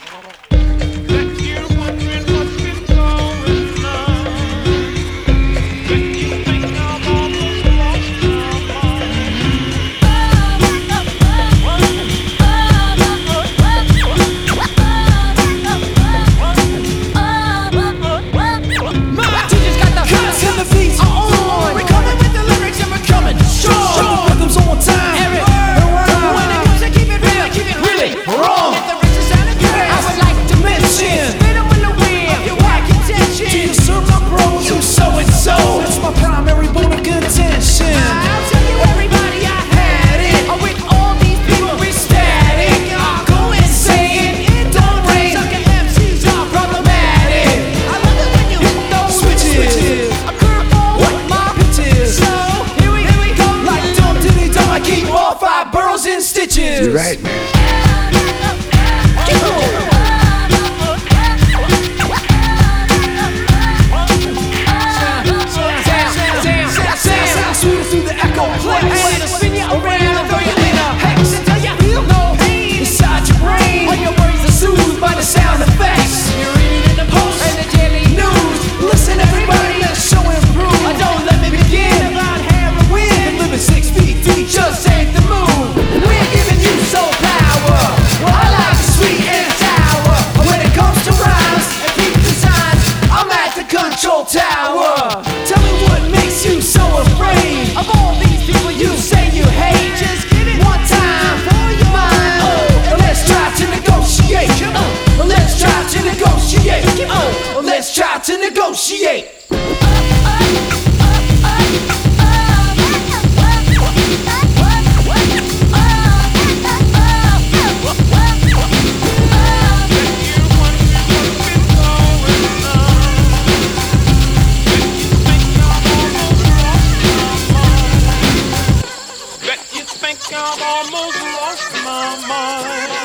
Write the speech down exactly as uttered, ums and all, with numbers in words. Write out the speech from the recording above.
You're right, man. Through the echo place, spin you around and throw you in a hex until you feel no pain inside your brain. When your worries are soothed by the sound effects. You're reading in the post and the daily news. Listen, everybody, let's show and prove. I don't let me begin about heroin and living six feet deep just ain't the move. We're giving you soul power. Well, I like the sweet and sour. When it comes to rhymes and deep designs, I'm at the control tower. Tell me what makes you so afraid of all these people you say you hate. Just give it one time for your mind. Oh, and let's try to negotiate. Oh, let's try to negotiate. Oh, let's try to negotiate. I've almost lost my mind.